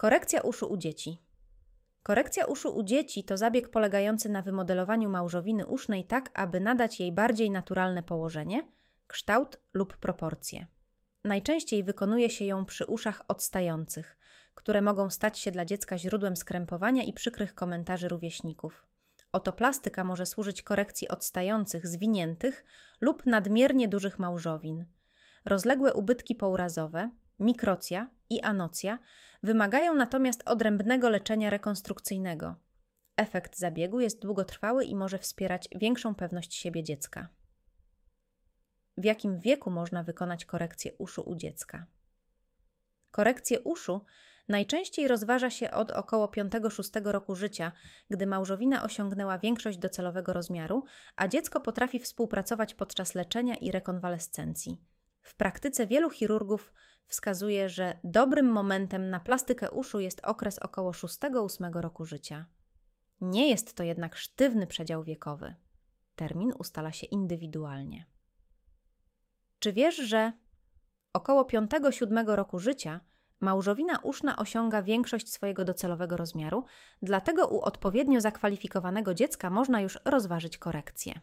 Korekcja uszu u dzieci. Korekcja uszu u dzieci to zabieg polegający na wymodelowaniu małżowiny usznej tak, aby nadać jej bardziej naturalne położenie, kształt lub proporcje. Najczęściej wykonuje się ją przy uszach odstających, które mogą stać się dla dziecka źródłem skrępowania i przykrych komentarzy rówieśników. Otoplastyka może służyć korekcji odstających, zwiniętych lub nadmiernie dużych małżowin. Rozległe ubytki pourazowe, mikrocja i anocja wymagają natomiast odrębnego leczenia rekonstrukcyjnego. Efekt zabiegu jest długotrwały i może wspierać większą pewność siebie dziecka. W jakim wieku można wykonać korekcję uszu u dziecka? Korekcję uszu najczęściej rozważa się od około 5-6 roku życia, gdy małżowina osiągnęła większość docelowego rozmiaru, a dziecko potrafi współpracować podczas leczenia i rekonwalescencji. W praktyce wielu chirurgów wskazuje, że dobrym momentem na plastykę uszu jest okres około 6-8 roku życia. Nie jest to jednak sztywny przedział wiekowy. Termin ustala się indywidualnie. Czy wiesz, że około 5-7 roku życia małżowina uszna osiąga większość swojego docelowego rozmiaru, dlatego u odpowiednio zakwalifikowanego dziecka można już rozważyć korekcję.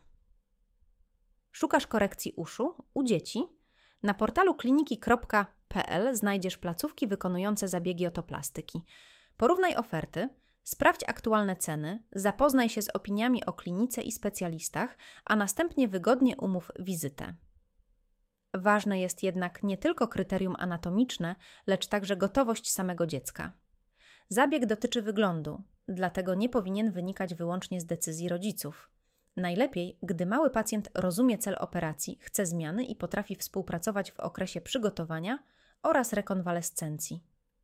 Szukasz korekcji uszu u dzieci? Na portalu kliniki.pl znajdziesz placówki wykonujące zabiegi otoplastyki. Porównaj oferty, sprawdź aktualne ceny, zapoznaj się z opiniami o klinice i specjalistach, a następnie wygodnie umów wizytę. Ważne jest jednak nie tylko kryterium anatomiczne, lecz także gotowość samego dziecka. Zabieg dotyczy wyglądu, dlatego nie powinien wynikać wyłącznie z decyzji rodziców. Najlepiej, gdy mały pacjent rozumie cel operacji, chce zmiany i potrafi współpracować w okresie przygotowania oraz rekonwalescencji.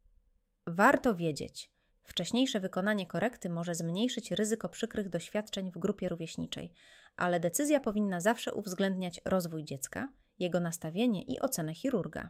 Warto wiedzieć, wcześniejsze wykonanie korekty może zmniejszyć ryzyko przykrych doświadczeń w grupie rówieśniczej, ale decyzja powinna zawsze uwzględniać rozwój dziecka, jego nastawienie i ocenę chirurga.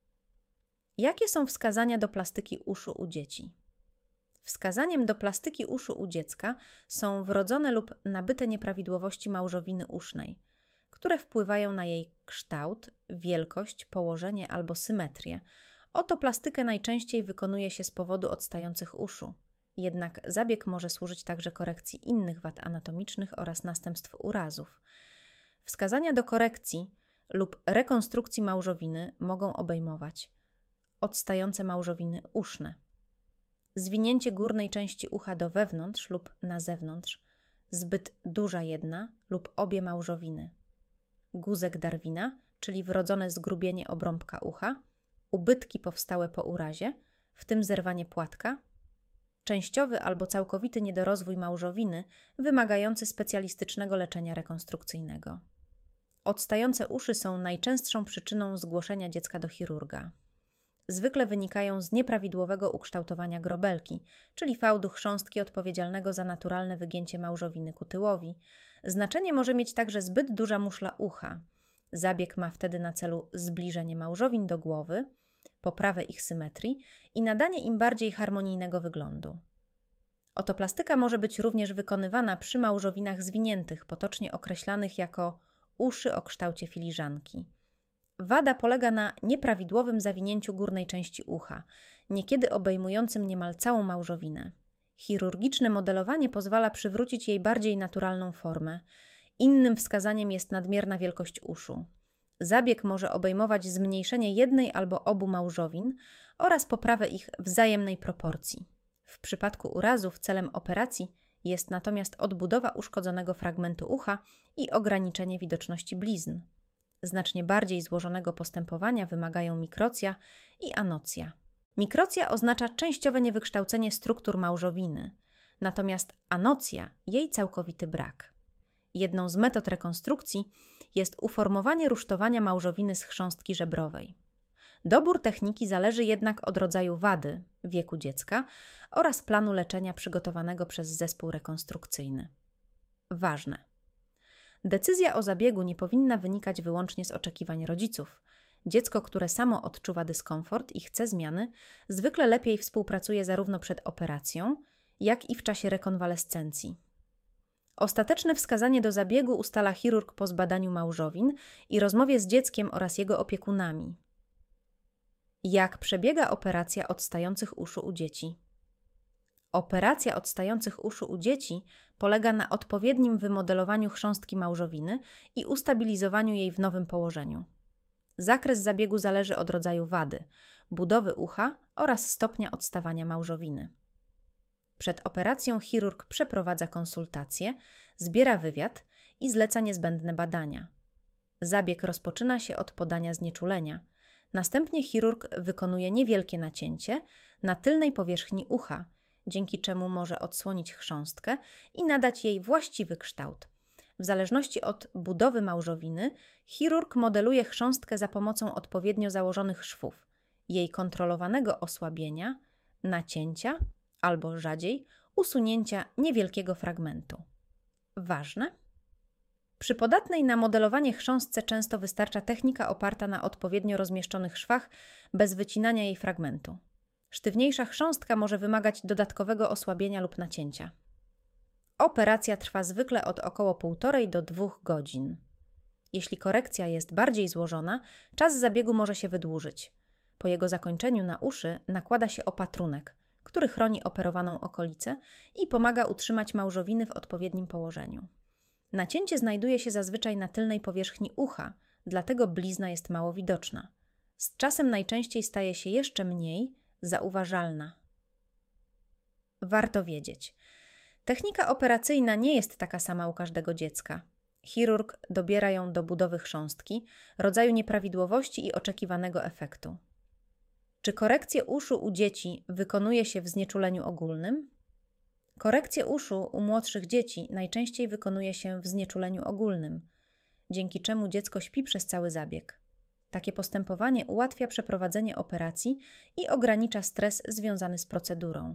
Jakie są wskazania do plastyki uszu u dzieci? Wskazaniem do plastyki uszu u dziecka są wrodzone lub nabyte nieprawidłowości małżowiny usznej, które wpływają na jej kształt, wielkość, położenie albo symetrię. Otoplastykę najczęściej wykonuje się z powodu odstających uszu. Jednak zabieg może służyć także korekcji innych wad anatomicznych oraz następstw urazów. Wskazania do korekcji lub rekonstrukcji małżowiny mogą obejmować odstające małżowiny uszne, zwinięcie górnej części ucha do wewnątrz lub na zewnątrz, zbyt duża jedna lub obie małżowiny, guzek Darwina, czyli wrodzone zgrubienie obrąbka ucha, ubytki powstałe po urazie, w tym zerwanie płatka, częściowy albo całkowity niedorozwój małżowiny wymagający specjalistycznego leczenia rekonstrukcyjnego. Odstające uszy są najczęstszą przyczyną zgłoszenia dziecka do chirurga. Zwykle wynikają z nieprawidłowego ukształtowania grobelki, czyli fałdu chrząstki odpowiedzialnego za naturalne wygięcie małżowiny ku tyłowi. Znaczenie może mieć także zbyt duża muszla ucha. Zabieg ma wtedy na celu zbliżenie małżowin do głowy, poprawę ich symetrii i nadanie im bardziej harmonijnego wyglądu. Otoplastyka może być również wykonywana przy małżowinach zwiniętych, potocznie określanych jako uszy o kształcie filiżanki. Wada polega na nieprawidłowym zawinięciu górnej części ucha, niekiedy obejmującym niemal całą małżowinę. Chirurgiczne modelowanie pozwala przywrócić jej bardziej naturalną formę. Innym wskazaniem jest nadmierna wielkość uszu. Zabieg może obejmować zmniejszenie jednej albo obu małżowin oraz poprawę ich wzajemnej proporcji. W przypadku urazów celem operacji jest natomiast odbudowa uszkodzonego fragmentu ucha i ograniczenie widoczności blizn. Znacznie bardziej złożonego postępowania wymagają mikrocja i anocja. Mikrocja oznacza częściowe niewykształcenie struktur małżowiny, natomiast anocja jej całkowity brak. Jedną z metod rekonstrukcji jest uformowanie rusztowania małżowiny z chrząstki żebrowej. Dobór techniki zależy jednak od rodzaju wady, wieku dziecka oraz planu leczenia przygotowanego przez zespół rekonstrukcyjny. Ważne. Decyzja o zabiegu nie powinna wynikać wyłącznie z oczekiwań rodziców. Dziecko, które samo odczuwa dyskomfort i chce zmiany, zwykle lepiej współpracuje zarówno przed operacją, jak i w czasie rekonwalescencji. Ostateczne wskazanie do zabiegu ustala chirurg po zbadaniu małżowin i rozmowie z dzieckiem oraz jego opiekunami. Jak przebiega operacja odstających uszu u dzieci? Operacja odstających uszu u dzieci polega na odpowiednim wymodelowaniu chrząstki małżowiny i ustabilizowaniu jej w nowym położeniu. Zakres zabiegu zależy od rodzaju wady, budowy ucha oraz stopnia odstawania małżowiny. Przed operacją chirurg przeprowadza konsultacje, zbiera wywiad i zleca niezbędne badania. Zabieg rozpoczyna się od podania znieczulenia. Następnie chirurg wykonuje niewielkie nacięcie na tylnej powierzchni ucha, dzięki czemu może odsłonić chrząstkę i nadać jej właściwy kształt. W zależności od budowy małżowiny, chirurg modeluje chrząstkę za pomocą odpowiednio założonych szwów, jej kontrolowanego osłabienia, nacięcia albo rzadziej usunięcia niewielkiego fragmentu. Ważne? Przy podatnej na modelowanie chrząstce często wystarcza technika oparta na odpowiednio rozmieszczonych szwach bez wycinania jej fragmentu. Sztywniejsza chrząstka może wymagać dodatkowego osłabienia lub nacięcia. Operacja trwa zwykle od około 1,5 do 2 godzin. Jeśli korekcja jest bardziej złożona, czas zabiegu może się wydłużyć. Po jego zakończeniu na uszy nakłada się opatrunek, który chroni operowaną okolicę i pomaga utrzymać małżowiny w odpowiednim położeniu. Nacięcie znajduje się zazwyczaj na tylnej powierzchni ucha, dlatego blizna jest mało widoczna. Z czasem najczęściej staje się jeszcze mniej zauważalna. Warto wiedzieć. Technika operacyjna nie jest taka sama u każdego dziecka. Chirurg dobiera ją do budowy chrząstki, rodzaju nieprawidłowości i oczekiwanego efektu. Czy korekcję uszu u dzieci wykonuje się w znieczuleniu ogólnym? Korekcję uszu u młodszych dzieci najczęściej wykonuje się w znieczuleniu ogólnym, dzięki czemu dziecko śpi przez cały zabieg. Takie postępowanie ułatwia przeprowadzenie operacji i ogranicza stres związany z procedurą.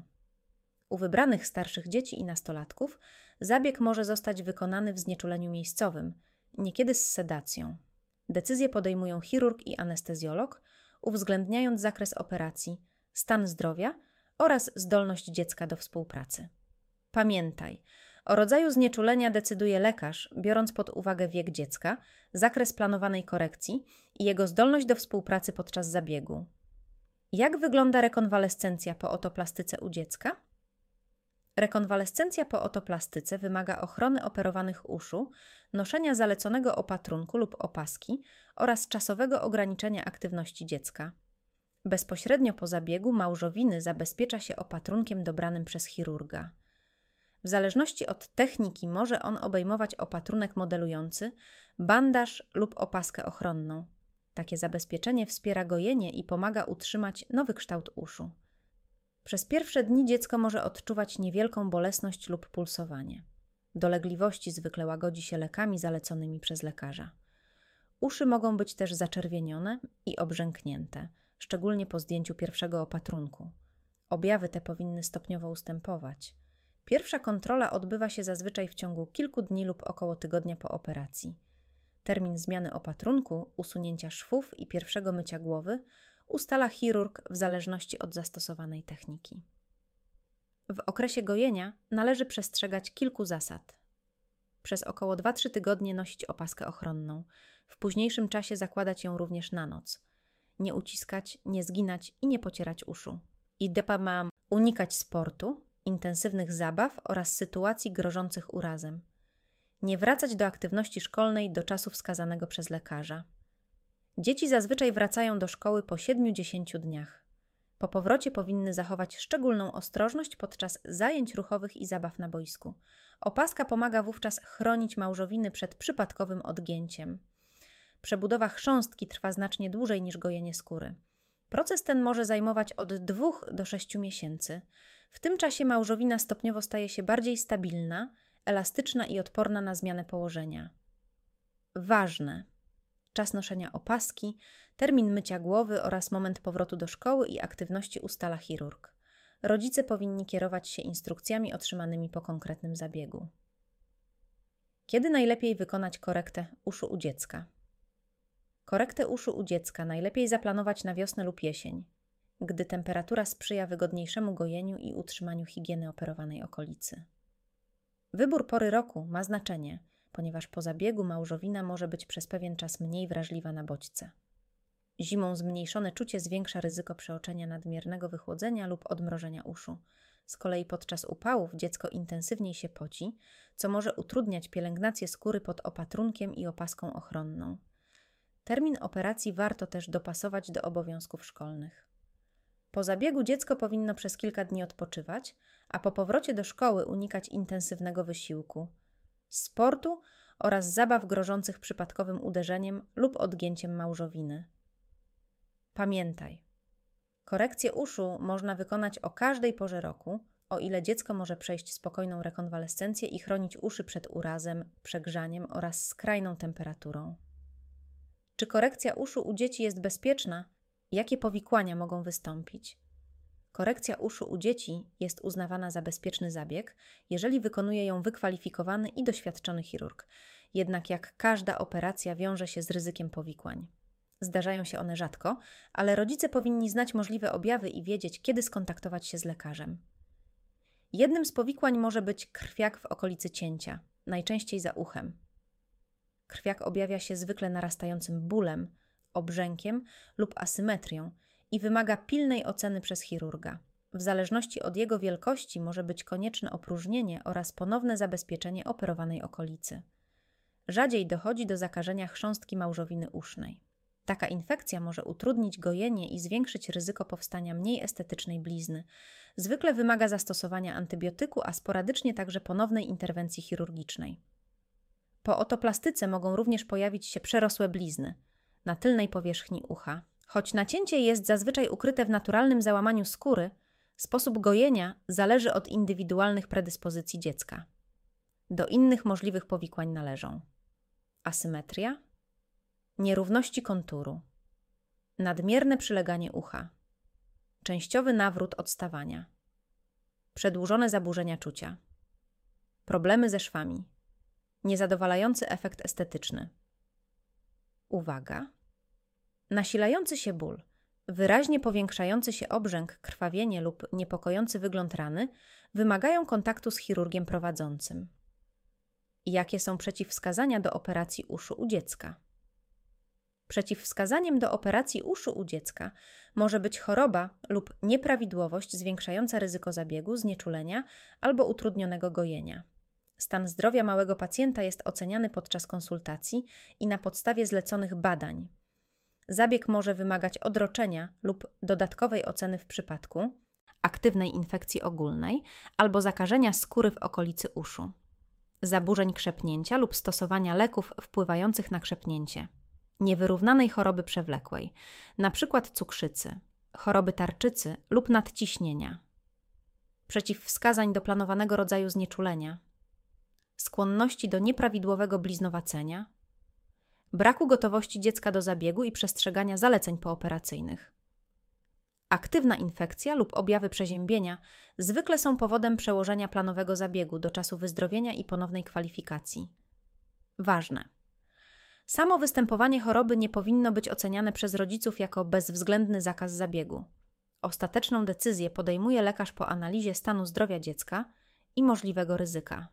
U wybranych starszych dzieci i nastolatków zabieg może zostać wykonany w znieczuleniu miejscowym, niekiedy z sedacją. Decyzje podejmują chirurg i anestezjolog, uwzględniając zakres operacji, stan zdrowia oraz zdolność dziecka do współpracy. Pamiętaj, o rodzaju znieczulenia decyduje lekarz, biorąc pod uwagę wiek dziecka, zakres planowanej korekcji i jego zdolność do współpracy podczas zabiegu. Jak wygląda rekonwalescencja po otoplastyce u dziecka? Rekonwalescencja po otoplastyce wymaga ochrony operowanych uszu, noszenia zaleconego opatrunku lub opaski oraz czasowego ograniczenia aktywności dziecka. Bezpośrednio po zabiegu małżowiny zabezpiecza się opatrunkiem dobranym przez chirurga. W zależności od techniki może on obejmować opatrunek modelujący, bandaż lub opaskę ochronną. Takie zabezpieczenie wspiera gojenie i pomaga utrzymać nowy kształt uszu. Przez pierwsze dni dziecko może odczuwać niewielką bolesność lub pulsowanie. Dolegliwości zwykle łagodzi się lekami zaleconymi przez lekarza. Uszy mogą być też zaczerwienione i obrzęknięte, szczególnie po zdjęciu pierwszego opatrunku. Objawy te powinny stopniowo ustępować. Pierwsza kontrola odbywa się zazwyczaj w ciągu kilku dni lub około tygodnia po operacji. Termin zmiany opatrunku, usunięcia szwów i pierwszego mycia głowy ustala chirurg w zależności od zastosowanej techniki. W okresie gojenia należy przestrzegać kilku zasad. Przez około 2-3 tygodnie nosić opaskę ochronną. W późniejszym czasie zakładać ją również na noc. Nie uciskać, nie zginać i nie pocierać uszu. Ma unikać sportu, intensywnych zabaw oraz sytuacji grożących urazem. Nie wracać do aktywności szkolnej do czasu wskazanego przez lekarza. Dzieci zazwyczaj wracają do szkoły po 7-10 dniach. Po powrocie powinny zachować szczególną ostrożność podczas zajęć ruchowych i zabaw na boisku. Opaska pomaga wówczas chronić małżowiny przed przypadkowym odgięciem. Przebudowa chrząstki trwa znacznie dłużej niż gojenie skóry. Proces ten może zajmować od 2 do 6 miesięcy. W tym czasie małżowina stopniowo staje się bardziej stabilna, elastyczna i odporna na zmianę położenia. Ważne: czas noszenia opaski, termin mycia głowy oraz moment powrotu do szkoły i aktywności ustala chirurg. Rodzice powinni kierować się instrukcjami otrzymanymi po konkretnym zabiegu. Kiedy najlepiej wykonać korektę uszu u dziecka? Korektę uszu u dziecka najlepiej zaplanować na wiosnę lub jesień, gdy temperatura sprzyja wygodniejszemu gojeniu i utrzymaniu higieny operowanej okolicy. Wybór pory roku ma znaczenie, ponieważ po zabiegu małżowina może być przez pewien czas mniej wrażliwa na bodźce. Zimą zmniejszone czucie zwiększa ryzyko przeoczenia nadmiernego wychłodzenia lub odmrożenia uszu. Z kolei podczas upałów dziecko intensywniej się poci, co może utrudniać pielęgnację skóry pod opatrunkiem i opaską ochronną. Termin operacji warto też dopasować do obowiązków szkolnych. Po zabiegu dziecko powinno przez kilka dni odpoczywać, a po powrocie do szkoły unikać intensywnego wysiłku, sportu oraz zabaw grożących przypadkowym uderzeniem lub odgięciem małżowiny. Pamiętaj, korekcję uszu można wykonać o każdej porze roku, o ile dziecko może przejść spokojną rekonwalescencję i chronić uszy przed urazem, przegrzaniem oraz skrajną temperaturą. Czy korekcja uszu u dzieci jest bezpieczna? Jakie powikłania mogą wystąpić? Korekcja uszu u dzieci jest uznawana za bezpieczny zabieg, jeżeli wykonuje ją wykwalifikowany i doświadczony chirurg. Jednak jak każda operacja wiąże się z ryzykiem powikłań. Zdarzają się one rzadko, ale rodzice powinni znać możliwe objawy i wiedzieć, kiedy skontaktować się z lekarzem. Jednym z powikłań może być krwiak w okolicy cięcia, najczęściej za uchem. Krwiak objawia się zwykle narastającym bólem, obrzękiem lub asymetrią i wymaga pilnej oceny przez chirurga. W zależności od jego wielkości może być konieczne opróżnienie oraz ponowne zabezpieczenie operowanej okolicy. Rzadziej dochodzi do zakażenia chrząstki małżowiny usznej. Taka infekcja może utrudnić gojenie i zwiększyć ryzyko powstania mniej estetycznej blizny. Zwykle wymaga zastosowania antybiotyku, a sporadycznie także ponownej interwencji chirurgicznej. Po otoplastyce mogą również pojawić się przerosłe blizny na tylnej powierzchni ucha. Choć nacięcie jest zazwyczaj ukryte w naturalnym załamaniu skóry, sposób gojenia zależy od indywidualnych predyspozycji dziecka. Do innych możliwych powikłań należą asymetria, nierówności konturu, nadmierne przyleganie ucha, częściowy nawrót odstawania, przedłużone zaburzenia czucia, problemy ze szwami, niezadowalający efekt estetyczny. Uwaga! Nasilający się ból, wyraźnie powiększający się obrzęk, krwawienie lub niepokojący wygląd rany wymagają kontaktu z chirurgiem prowadzącym. Jakie są przeciwwskazania do operacji uszu u dziecka? Przeciwwskazaniem do operacji uszu u dziecka może być choroba lub nieprawidłowość zwiększająca ryzyko zabiegu, znieczulenia albo utrudnionego gojenia. Stan zdrowia małego pacjenta jest oceniany podczas konsultacji i na podstawie zleconych badań. Zabieg może wymagać odroczenia lub dodatkowej oceny w przypadku aktywnej infekcji ogólnej albo zakażenia skóry w okolicy uszu, zaburzeń krzepnięcia lub stosowania leków wpływających na krzepnięcie, niewyrównanej choroby przewlekłej, np. cukrzycy, choroby tarczycy lub nadciśnienia, przeciwwskazań do planowanego rodzaju znieczulenia, skłonności do nieprawidłowego bliznowacenia, braku gotowości dziecka do zabiegu i przestrzegania zaleceń pooperacyjnych. Aktywna infekcja lub objawy przeziębienia zwykle są powodem przełożenia planowego zabiegu do czasu wyzdrowienia i ponownej kwalifikacji. Ważne. Samo występowanie choroby nie powinno być oceniane przez rodziców jako bezwzględny zakaz zabiegu. Ostateczną decyzję podejmuje lekarz po analizie stanu zdrowia dziecka i możliwego ryzyka.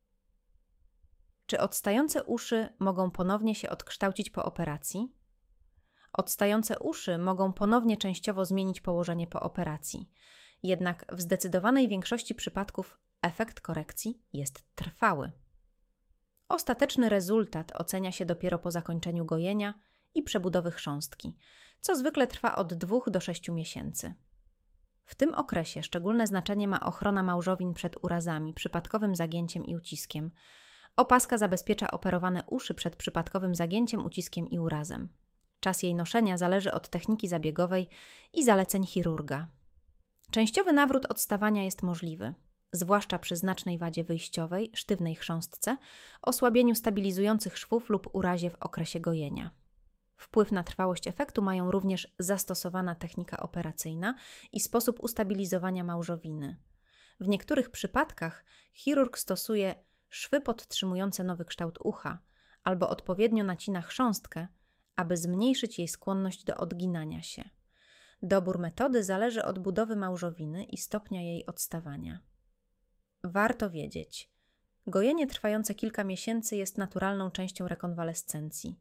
Czy odstające uszy mogą ponownie się odkształcić po operacji? Odstające uszy mogą ponownie częściowo zmienić położenie po operacji, jednak w zdecydowanej większości przypadków efekt korekcji jest trwały. Ostateczny rezultat ocenia się dopiero po zakończeniu gojenia i przebudowy chrząstki, co zwykle trwa od 2 do 6 miesięcy. W tym okresie szczególne znaczenie ma ochrona małżowin przed urazami, przypadkowym zagięciem i uciskiem. Opaska zabezpiecza operowane uszy przed przypadkowym zagięciem, uciskiem i urazem. Czas jej noszenia zależy od techniki zabiegowej i zaleceń chirurga. Częściowy nawrót odstawania jest możliwy, zwłaszcza przy znacznej wadzie wyjściowej, sztywnej chrząstce, osłabieniu stabilizujących szwów lub urazie w okresie gojenia. Wpływ na trwałość efektu mają również zastosowana technika operacyjna i sposób ustabilizowania małżowiny. W niektórych przypadkach chirurg stosuje szwy podtrzymujące nowy kształt ucha albo odpowiednio nacina chrząstkę, aby zmniejszyć jej skłonność do odginania się. Dobór metody zależy od budowy małżowiny i stopnia jej odstawania. Warto wiedzieć, gojenie trwające kilka miesięcy jest naturalną częścią rekonwalescencji.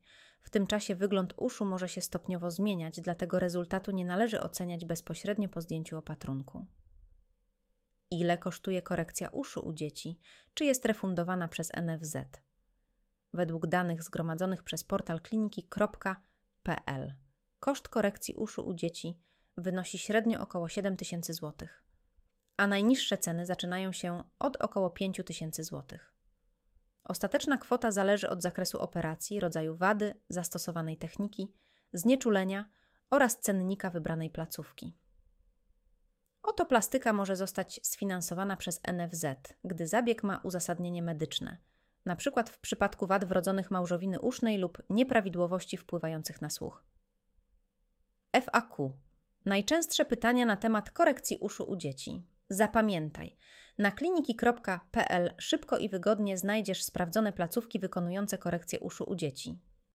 W tym czasie wygląd uszu może się stopniowo zmieniać, dlatego rezultatu nie należy oceniać bezpośrednio po zdjęciu opatrunku. Ile kosztuje korekcja uszu u dzieci? Czy jest refundowana przez NFZ? Według danych zgromadzonych przez portal kliniki.pl koszt korekcji uszu u dzieci wynosi średnio około 7 000 zł, a najniższe ceny zaczynają się od około 5 000 zł. Ostateczna kwota zależy od zakresu operacji, rodzaju wady, zastosowanej techniki, znieczulenia oraz cennika wybranej placówki. Otoplastyka może zostać sfinansowana przez NFZ, gdy zabieg ma uzasadnienie medyczne, np. w przypadku wad wrodzonych małżowiny usznej lub nieprawidłowości wpływających na słuch. FAQ. Najczęstsze pytania na temat korekcji uszu u dzieci. Zapamiętaj, na kliniki.pl szybko i wygodnie znajdziesz sprawdzone placówki wykonujące korekcję uszu u dzieci.